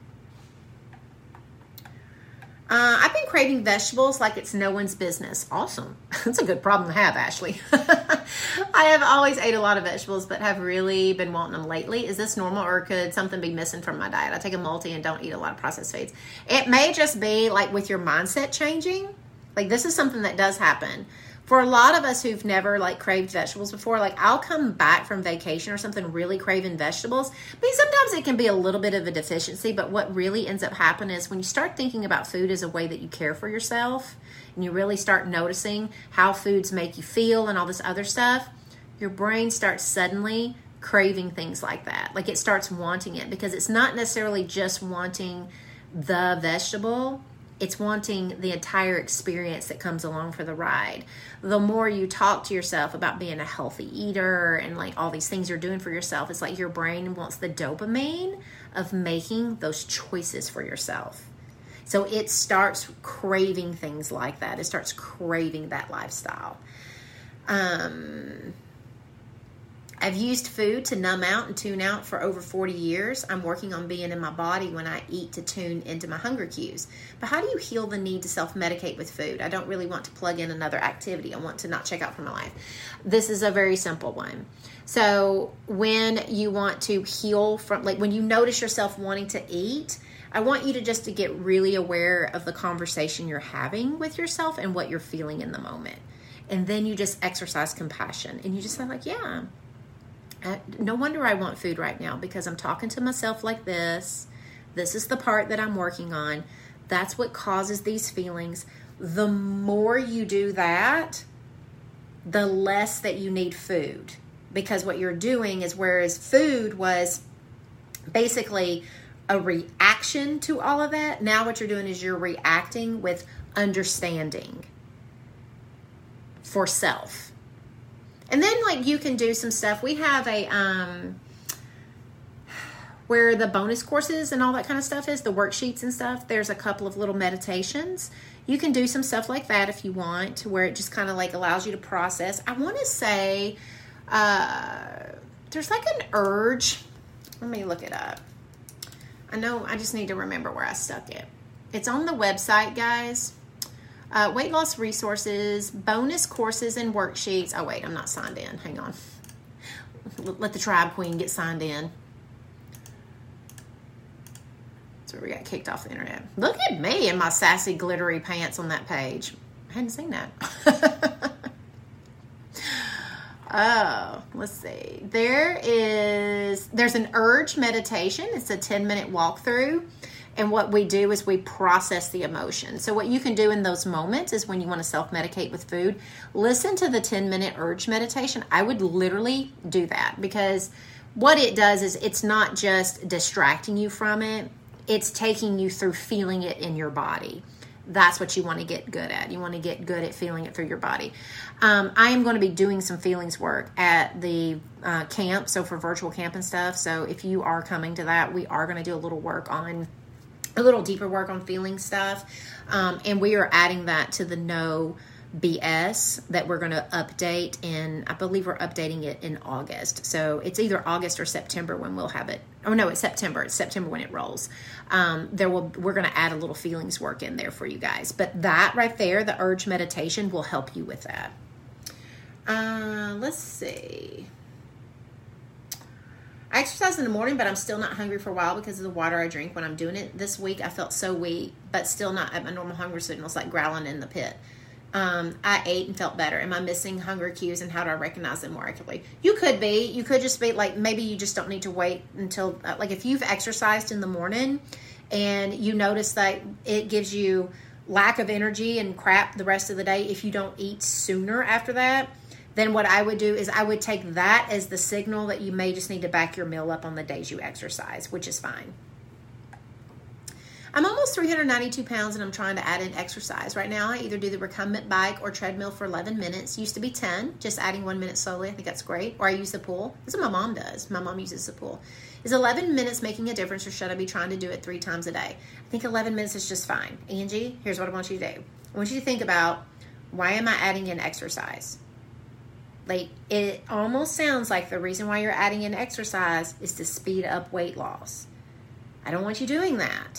Uh, I've been craving vegetables like it's no one's business. Awesome. That's a good problem to have, Ashley. I have always ate a lot of vegetables, but have really been wanting them lately. Is this normal or could something be missing from my diet? I take a multi and don't eat a lot of processed foods. It may just be like with your mindset changing. Like this is something that does happen. For a lot of us who've never like craved vegetables before, like I'll come back from vacation or something really craving vegetables. But sometimes it can be a little bit of a deficiency. But what really ends up happening is when you start thinking about food as a way that you care for yourself and you really start noticing how foods make you feel and all this other stuff, your brain starts suddenly craving things like that. Like it starts wanting it because it's not necessarily just wanting the vegetable. It's wanting the entire experience that comes along for the ride. The more you talk to yourself about being a healthy eater and like all these things you're doing for yourself, it's like your brain wants the dopamine of making those choices for yourself. So it starts craving things like that. It starts craving that lifestyle. Um, I've used food to numb out and tune out for over forty years. I'm working on being in my body when I eat to tune into my hunger cues. But how do you heal the need to self-medicate with food? I don't really want to plug in another activity. I want to not check out from my life. This is a very simple one. So when you want to heal from, like when you notice yourself wanting to eat, I want you to just to get really aware of the conversation you're having with yourself and what you're feeling in the moment. And then you just exercise compassion and you just say like, yeah, I, no wonder I want food right now because I'm talking to myself like this. This is the part that I'm working on. That's what causes these feelings. The more you do that, the less that you need food. Because what you're doing is, whereas food was basically a reaction to all of that, now what you're doing is you're reacting with understanding for self. And then like you can do some stuff. We have a, um, where the bonus courses and all that kind of stuff is, the worksheets and stuff, there's a couple of little meditations. You can do some stuff like that if you want, where it just kind of like allows you to process. I want to say uh, there's like an urge. Let me look it up. I know I just need to remember where I stuck it. It's on the website, guys. Uh, weight loss resources, bonus courses and worksheets. Oh, wait, I'm not signed in. Hang on. Let the tribe queen get signed in. That's where we got kicked off the internet. Look at me in my sassy, glittery pants on that page. I hadn't seen that. Oh, let's see. There is, there's an urge meditation. It's a ten minute walkthrough. And what we do is we process the emotion. So what you can do in those moments is when you want to self-medicate with food, listen to the ten minute urge meditation. I would literally do that because what it does is it's not just distracting you from it. It's taking you through feeling it in your body. That's what you want to get good at. You want to get good at feeling it through your body. Um, I am going to be doing some feelings work at the uh, camp, so for virtual camp and stuff. So if you are coming to that, we are going to do a little work on, a little deeper work on feeling stuff. Um, and we are adding that to the No B S that we're going to update in, I believe we're updating it in August. So it's either August or September when we'll have it. Oh no, it's September. It's September when it rolls. Um, there will, we're going to add a little feelings work in there for you guys. But that right there, the urge meditation, will help you with that. Uh, let's see. I exercise in the morning, but I'm still not hungry for a while because of the water I drink when I'm doing it. This week I felt so weak, but still not at my normal hunger signals, like growling in the pit. Um, I ate and felt better. Am I missing hunger cues, and how do I recognize them more accurately? You could be. You could just be like, maybe you just don't need to wait until, uh, like if you've exercised in the morning and you notice that it gives you lack of energy and crap the rest of the day if you don't eat sooner after that, then what I would do is I would take that as the signal that you may just need to back your meal up on the days you exercise, which is fine. I'm almost three hundred ninety-two pounds and I'm trying to add in exercise. Right now, I either do the recumbent bike or treadmill for eleven minutes. Used to be ten, just adding one minute slowly. I think that's great. Or I use the pool. That's what my mom does. My mom uses the pool. Is eleven minutes making a difference, or should I be trying to do it three times a day? I think eleven minutes is just fine. Angie, here's what I want you to do. I want you to think about, why am I adding in exercise? Like, it almost sounds like the reason why you're adding in exercise is to speed up weight loss. I don't want you doing that.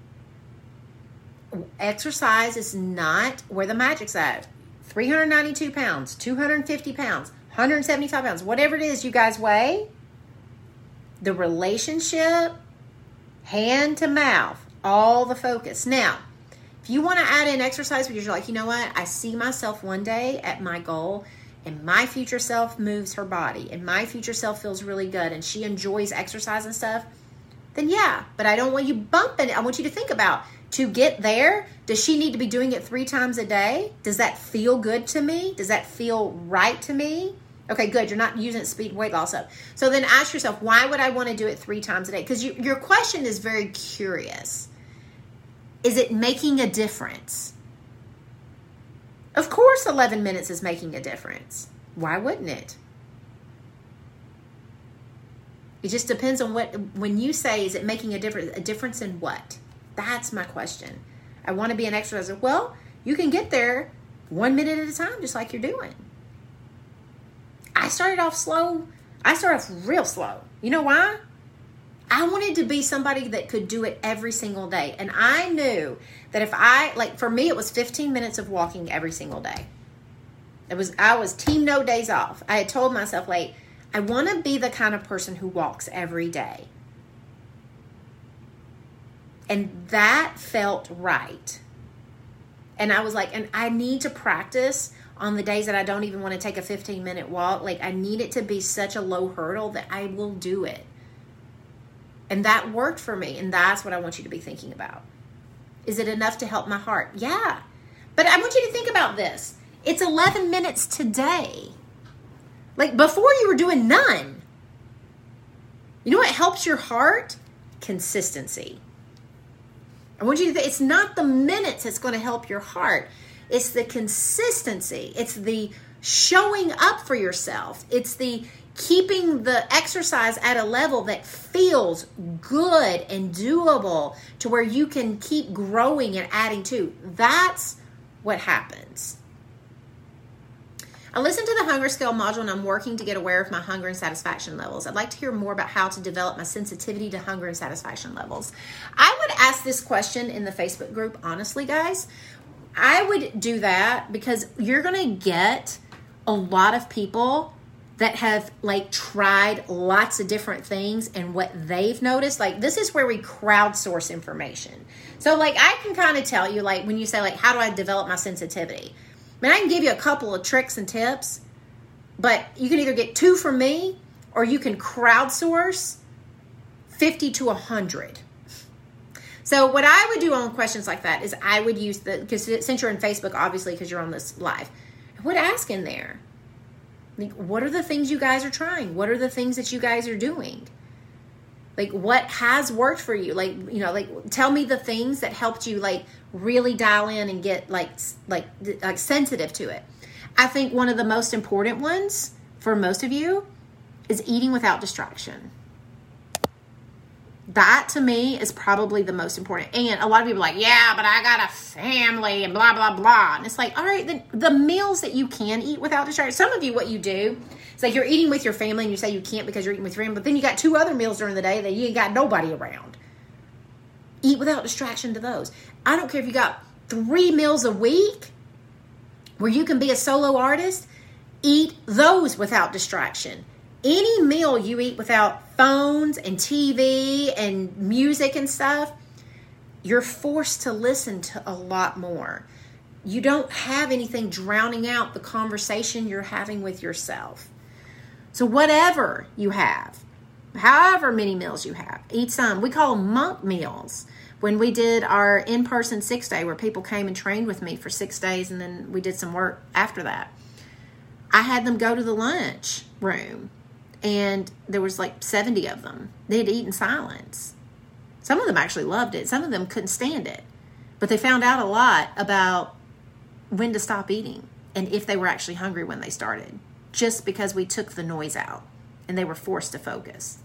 Exercise is not where the magic's at. three hundred ninety-two pounds, two hundred fifty pounds, one hundred seventy-five pounds, whatever it is you guys weigh, the relationship, hand to mouth, all the focus. Now, if you want to add in exercise because you're like, you know what, I see myself one day at my goal, and my future self moves her body, and my future self feels really good, and she enjoys exercise and stuff, then yeah, but I don't want you bumping it. I want you to think about, to get there, does she need to be doing it three times a day? Does that feel good to me? Does that feel right to me? Okay, good. You're not using it to speed weight loss up. So then ask yourself, why would I want to do it three times a day? Because you, your question is very curious. Is it making a difference? Of course eleven minutes is making a difference. Why wouldn't it? It just depends on what, when you say, is it making a difference? A difference in what? That's my question. I want to be an exerciser. Well, you can get there one minute at a time, just like you're doing. I started off slow. I started off real slow. You know why? I wanted to be somebody that could do it every single day. And I knew that if I, like for me, it was fifteen minutes of walking every single day. It was, I was team no days off. I had told myself, like, I want to be the kind of person who walks every day. And that felt right. And I was like, and I need to practice on the days that I don't even want to take a fifteen minute walk. Like, I need it to be such a low hurdle that I will do it. And that worked for me. And that's what I want you to be thinking about. Is it enough to help my heart? Yeah. But I want you to think about this. It's eleven minutes today. Like, before you were doing none. You know what helps your heart? Consistency. I want you to think, it's not the minutes that's going to help your heart. It's the consistency. It's the showing up for yourself. It's the keeping the exercise at a level that feels good and doable to where you can keep growing and adding to. That's what happens. I listened to the Hunger Scale module and I'm working to get aware of my hunger and satisfaction levels. I'd like to hear more about how to develop my sensitivity to hunger and satisfaction levels. I would ask this question in the Facebook group, honestly, guys. I would do that because you're going to get a lot of people that have like tried lots of different things and what they've noticed. Like, this is where we crowdsource information. So like, I can kind of tell you, like, when you say like, how do I develop my sensitivity? I mean, I can give you a couple of tricks and tips, but you can either get two from me or you can crowdsource fifty to one hundred. So what I would do on questions like that is I would use the, because since you're in Facebook, obviously, because you're on this live, I would ask in there, like, what are the things you guys are trying? What are the things that you guys are doing? Like, what has worked for you? Like, you know, like, tell me the things that helped you, like, really dial in and get, like, like, like sensitive to it. I think one of the most important ones for most of you is eating without distraction. That, to me, is probably the most important. And a lot of people are like, yeah, but I got a family and blah, blah, blah. And it's like, all right, the, the meals that you can eat without distraction. Some of you, what you do, it's like you're eating with your family and you say you can't because you're eating with your family, but then you got two other meals during the day that you ain't got nobody around. Eat without distraction to those. I don't care if you got three meals a week where you can be a solo artist. Eat those without distraction. Any meal you eat without phones and T V and music and stuff, you're forced to listen to a lot more. You don't have anything drowning out the conversation you're having with yourself. So whatever you have, however many meals you have, eat some. We call them monk meals. When we did our in-person six day where people came and trained with me for six days and then we did some work after that, I had them go to the lunch room. And there was like seventy of them. They'd eat in silence. Some of them actually loved it. Some of them couldn't stand it. But they found out a lot about when to stop eating and if they were actually hungry when they started. Just because we took the noise out and they were forced to focus.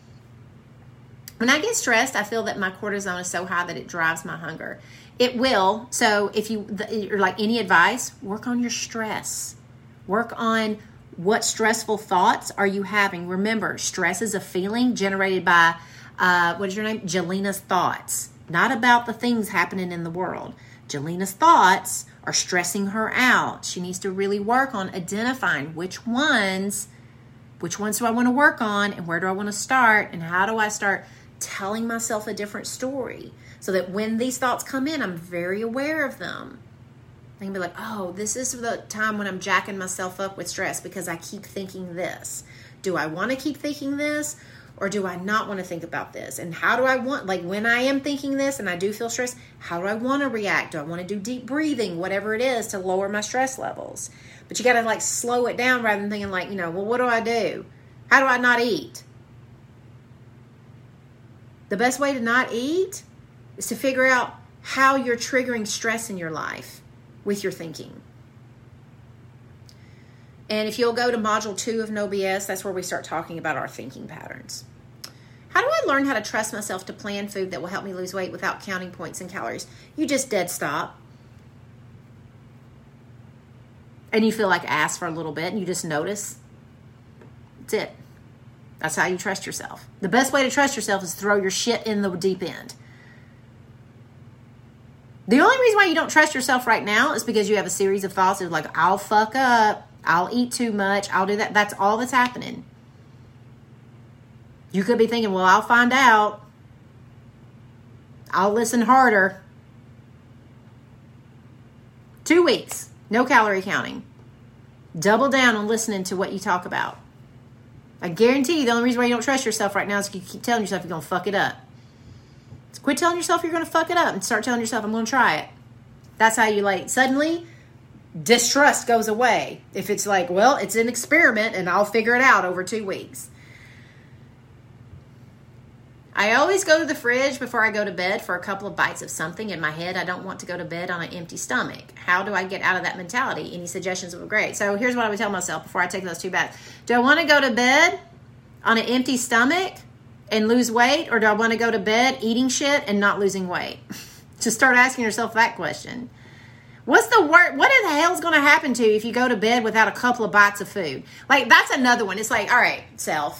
When I get stressed, I feel that my cortisol is so high that it drives my hunger. It will. So if you, or like any advice, work on your stress. Work on what stressful thoughts are you having? Remember, stress is a feeling generated by, uh, what is your name? Jelina's thoughts. Not about the things happening in the world. Jelina's thoughts are stressing her out. She needs to really work on identifying which ones, which ones do I want to work on and where do I want to start and how do I start telling myself a different story so that when these thoughts come in, I'm very aware of them. I can be like, oh, this is the time when I'm jacking myself up with stress because I keep thinking this. Do I want to keep thinking this or do I not want to think about this? And how do I want, like when I am thinking this and I do feel stressed, how do I want to react? Do I want to do deep breathing, whatever it is to lower my stress levels? But you got to like slow it down rather than thinking like, you know, well, what do I do? How do I not eat? The best way to not eat is to figure out how you're triggering stress in your life with your thinking. And if you'll go to module two of No B S, that's where we start talking about our thinking patterns. How do I learn how to trust myself to plan food that will help me lose weight without counting points and calories? You just dead stop. And you feel like ass for a little bit and you just notice. That's it. That's how you trust yourself. The best way to trust yourself is throw your shit in the deep end. The only reason why you don't trust yourself right now is because you have a series of thoughts of like, I'll fuck up. I'll eat too much. I'll do that. That's all that's happening. You could be thinking, well, I'll find out. I'll listen harder. Two weeks. No calorie counting. Double down on listening to what you talk about. I guarantee you the only reason why you don't trust yourself right now is you keep telling yourself you're going to fuck it up. So quit telling yourself you're going to fuck it up and start telling yourself, I'm going to try it. That's how you like suddenly distrust goes away. If it's like, well, it's an experiment and I'll figure it out over two weeks. I always go to the fridge before I go to bed for a couple of bites of something. In my head, I don't want to go to bed on an empty stomach. How do I get out of that mentality? Any suggestions would be great. So here's what I would tell myself before I take those two bites. Do I want to go to bed on an empty stomach and lose weight? Or do I want to go to bed eating shit and not losing weight? Just start asking yourself that question. What's the word? What in the hell is going to happen to you if you go to bed without a couple of bites of food? Like, that's another one. It's like, all right, self.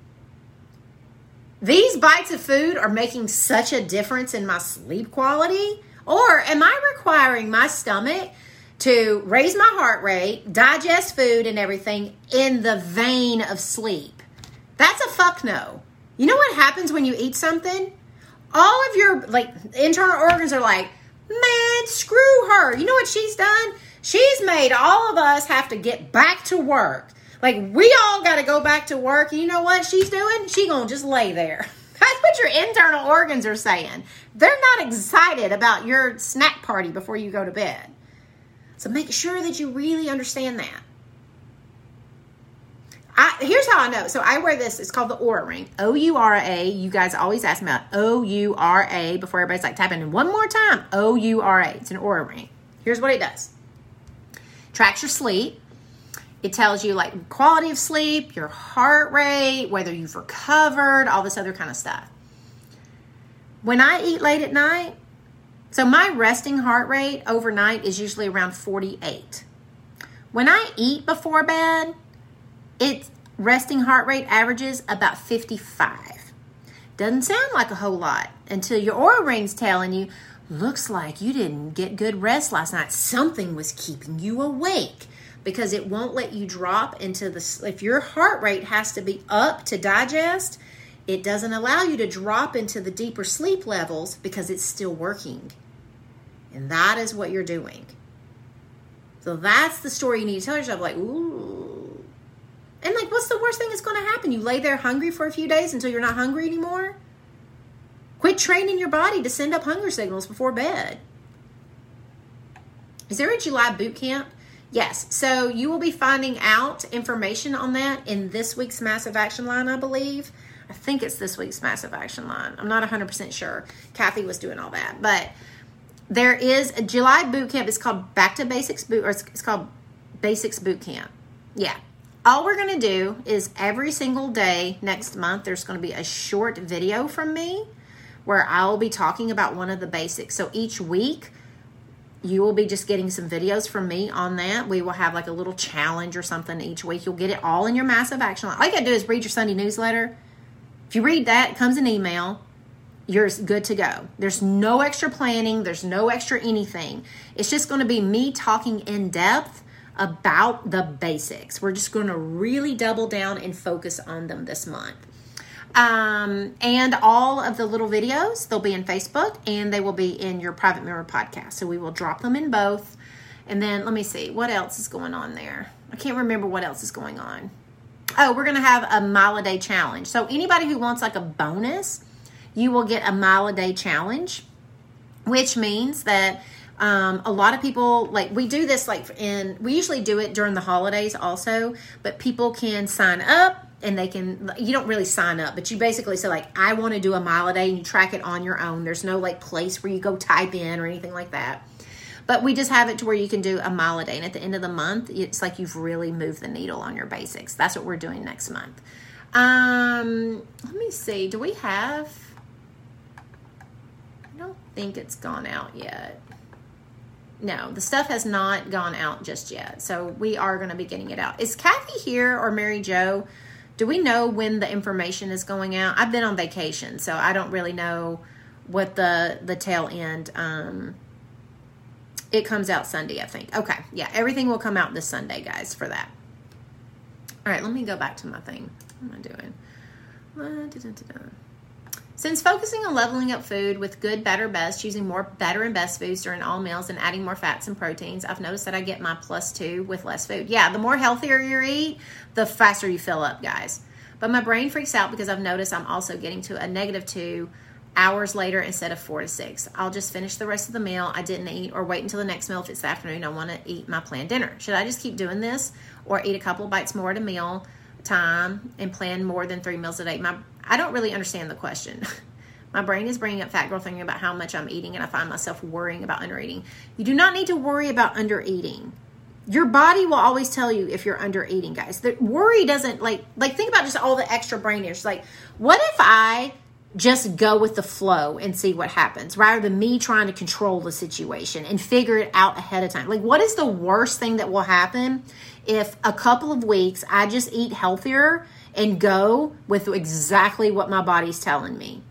These bites of food are making such a difference in my sleep quality? Or am I requiring my stomach to raise my heart rate, digest food and everything in the vein of sleep? That's a fuck no. You know what happens when you eat something? All of your like internal organs are like, man, screw her. You know what she's done? She's made all of us have to get back to work. Like, we all got to go back to work. You know what she's doing? She going to just lay there. That's what your internal organs are saying. They're not excited about your snack party before you go to bed. So make sure that you really understand that. I, here's how I know. So I wear this. It's called the Oura Ring. O U R A. You guys always ask me about O U R A before everybody's like typing in one more time. O U R A. It's an Oura Ring. Here's what it does. Tracks your sleep. It tells you like quality of sleep, your heart rate, whether you've recovered, all this other kind of stuff. When I eat late at night, so my resting heart rate overnight is usually around forty-eight. When I eat before bed, its resting heart rate averages about fifty-five. Doesn't sound like a whole lot until your Oura Ring's telling you, looks like you didn't get good rest last night. Something was keeping you awake. Because it won't let you drop into the, if your heart rate has to be up to digest, it doesn't allow you to drop into the deeper sleep levels because it's still working. And that is what you're doing. So that's the story you need to tell yourself, like, ooh. And like, what's the worst thing that's going to happen? You lay there hungry for a few days until you're not hungry anymore? Quit training your body to send up hunger signals before bed. Is there a July boot camp? Yes, so you will be finding out information on that in this week's Massive Action Line, I believe. I think it's this week's Massive Action Line. I'm not one hundred percent sure. Kathy was doing all that. But there is a July boot camp. It's called Back to Basics Boot, or it's, it's called Basics Boot Camp. Yeah. All we're going to do is every single day next month, there's going to be a short video from me where I'll be talking about one of the basics. So each week, you will be just getting some videos from me on that. We will have like a little challenge or something each week. You'll get it all in your Massive Action Line. All you got to do is read your Sunday newsletter. If you read that, it comes an email. You're good to go. There's no extra planning. There's no extra anything. It's just going to be me talking in depth about the basics. We're just going to really double down and focus on them this month. Um, and all of the little videos, they'll be in Facebook and they will be in your private member podcast. So we will drop them in both. And then let me see what else is going on there. I can't remember what else is going on. Oh, we're going to have a mile a day challenge. So anybody who wants like a bonus, you will get a mile a day challenge, which means that Um, a lot of people, like, we do this, like, in, we usually do it during the holidays also, but people can sign up and they can, you don't really sign up, but you basically say like, I want to do a mile a day, and you track it on your own. There's no like place where you go type in or anything like that. But we just have it to where you can do a mile a day. And at the end of the month, it's like you've really moved the needle on your basics. That's what we're doing next month. Um, let me see. Do we have, I don't think it's gone out yet. No, the stuff has not gone out just yet. So we are going to be getting it out. Is Kathy here or Mary Jo? Do we know when the information is going out? I've been on vacation, so I don't really know what the, the tail end, um, it comes out Sunday, I think. Okay, yeah, everything will come out this Sunday, guys, for that. All right, let me go back to my thing. What am I doing? Uh, da, da, da, da. Since focusing on leveling up food with good, better, best, choosing more better and best foods during all meals and adding more fats and proteins, I've noticed that I get my plus two with less food. Yeah, the more healthier you eat, the faster you fill up, guys. But my brain freaks out because I've noticed I'm also getting to a negative two hours later instead of four to six. I'll just finish the rest of the meal I didn't eat or wait until the next meal if it's the afternoon. I want to eat my planned dinner. Should I just keep doing this or eat a couple of bites more at a meal time and plan more than three meals a day? My, I don't really understand the question. My brain is bringing up fat girl thinking about how much I'm eating, and I find myself worrying about undereating. You do not need to worry about undereating. Your body will always tell you if you're undereating, guys. The worry doesn't, like, like think about just all the extra brain airs. Like, what if I just go with the flow and see what happens rather than me trying to control the situation and figure it out ahead of time? Like, what is the worst thing that will happen if a couple of weeks I just eat healthier and go with exactly what my body's telling me?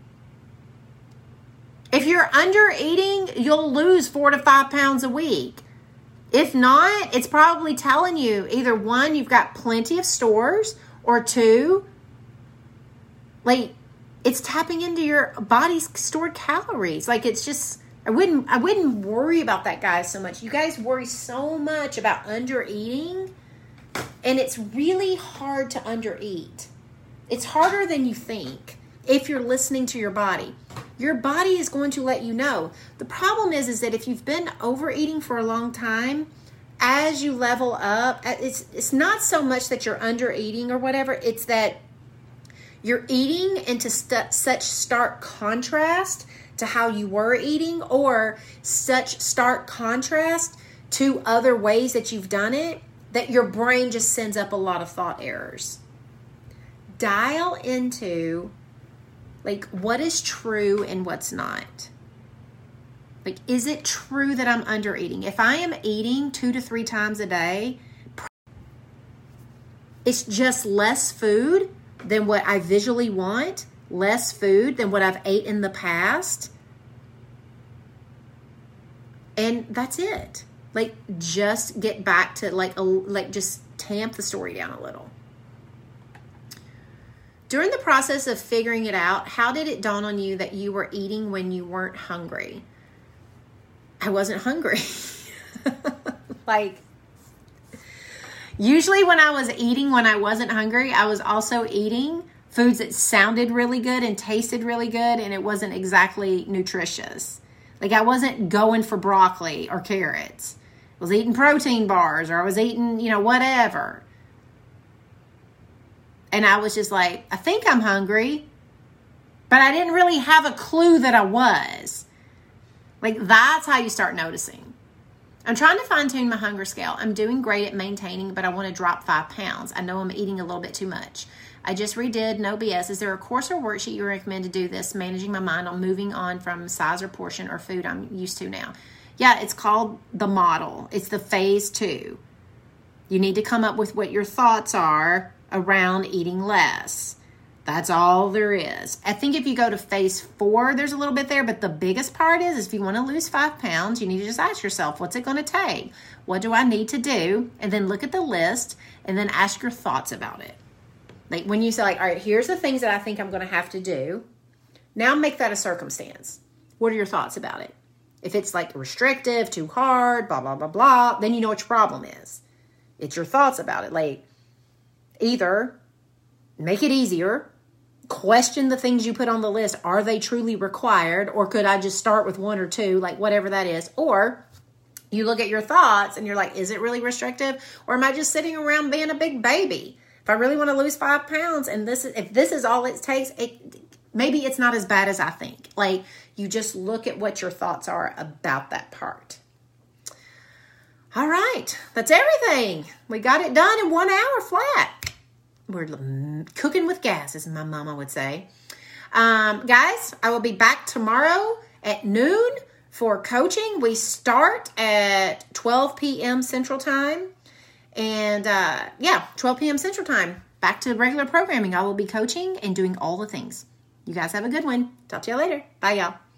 If you're under eating, you'll lose four to five pounds a week. If not, it's probably telling you either one, you've got plenty of stores, or two, like, it's tapping into your body's stored calories. Like, it's just, I wouldn't, I wouldn't worry about that, guys, so much. You guys worry so much about under eating, and it's really hard to under eat. It's harder than you think if you're listening to your body. Your body is going to let you know. The problem is, is that if you've been overeating for a long time, as you level up, it's it's not so much that you're under eating or whatever. It's that you're eating into st- such stark contrast to how you were eating, or such stark contrast to other ways that you've done it, that your brain just sends up a lot of thought errors. Dial into, like, what is true and what's not. Like, is it true that I'm under eating? If I am eating two to three times a day, it's just less food than what I visually want, less food than what I've ate in the past. And that's it. Like, just get back to like, a, like just tamp the story down a little. During the process of figuring it out, how did it dawn on you that you were eating when you weren't hungry? I wasn't hungry. Like, usually when I was eating when I wasn't hungry, I was also eating foods that sounded really good and tasted really good, and it wasn't exactly nutritious. Like, I wasn't going for broccoli or carrots. I was eating protein bars, or I was eating, you know, whatever. And I was just like, I think I'm hungry, but I didn't really have a clue that I was. Like, that's how you start noticing. I'm trying to fine tune my hunger scale. I'm doing great at maintaining, but I want to drop five pounds. I know I'm eating a little bit too much. I just redid No B S. Is there a course or worksheet you recommend to do this, managing my mind on moving on from size or portion or food I'm used to now? Yeah, it's called the model. It's the phase two. You need to come up with what your thoughts are around eating less. That's all there is. I think if you go to phase four, there's a little bit there, but the biggest part is, is if you want to lose five pounds, you need to just ask yourself, what's it going to take? What do I need to do? And then look at the list and then ask your thoughts about it. Like, when you say, like, all right, here's the things that I think I'm going to have to do. Now make that a circumstance. What are your thoughts about it? If it's like restrictive, too hard, blah, blah, blah, blah, then you know what your problem is. It's your thoughts about it. Like, either make it easier, question the things you put on the list. Are they truly required? Or could I just start with one or two, like whatever that is? Or you look at your thoughts and you're like, is it really restrictive? Or am I just sitting around being a big baby? If If I really want to lose five pounds and this is, if this is all it takes, it, maybe it's not as bad as I think. Like, you just look at what your thoughts are about that part. All right. That's everything. We got it done in one hour flat. We're cooking with gas, as my mama would say. Um, guys, I will be back tomorrow at noon for coaching. We start at twelve p.m. Central Time. And uh, yeah, twelve p.m. Central Time. Back to regular programming. I will be coaching and doing all the things. You guys have a good one. Talk to you later. Bye, y'all.